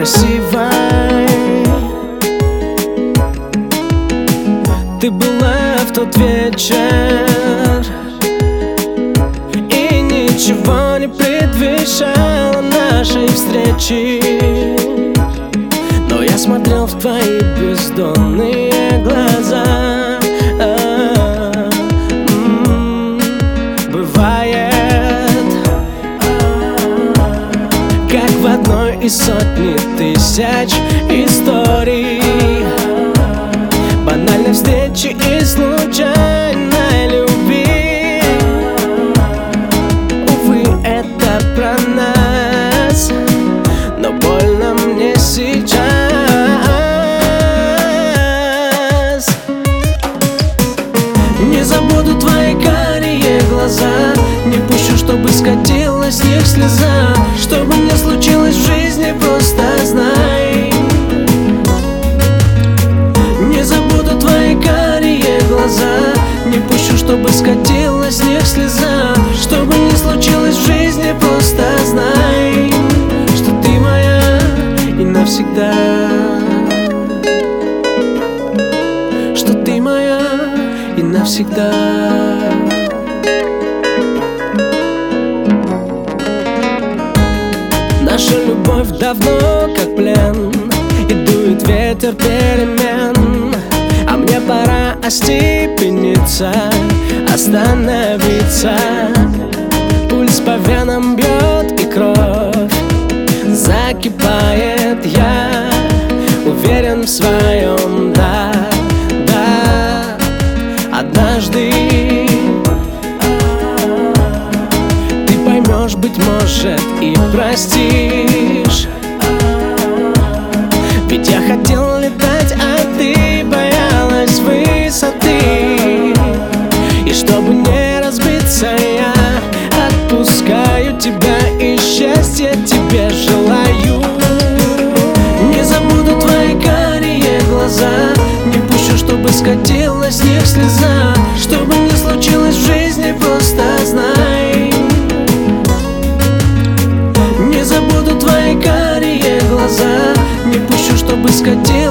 красивой ты была в тот вечер, и ничего не предвещало нашей встречи. Но я смотрел в твои бездонные глаза. Бывает, как в одной из сотни тысяч историй, банальной встречи и случайной любви. Увы, это про нас, но больно мне сейчас. Не забуду твои карие глаза, не пущу, чтобы скатилась с них слеза. Что бы ни случилось в жизни, просто знай. Не забуду твои карие глаза, не пущу, чтобы скатилась с них слеза. Что бы ни случилось в жизни, просто знай, что ты моя и навсегда. Что ты моя и навсегда. Наша любовь давно как плен, и дует ветер перемен. А мне пора остепениться, остановиться. Пульс по венам бьет и кровь закипает. Я уверен в своем да, да. Однажды ты поймешь, быть может, и простишь. Ведь я хотел летать, а ты боялась высоты. И чтобы не разбиться, я отпускаю тебя, и счастья тебе желаю. Не забуду твои карие глаза, не пущу, чтобы скатилась с них слеза. Что бы ни случилось в жизни, просто знай. Не забуду твои карие глаза, не пущу, чтобы скатилась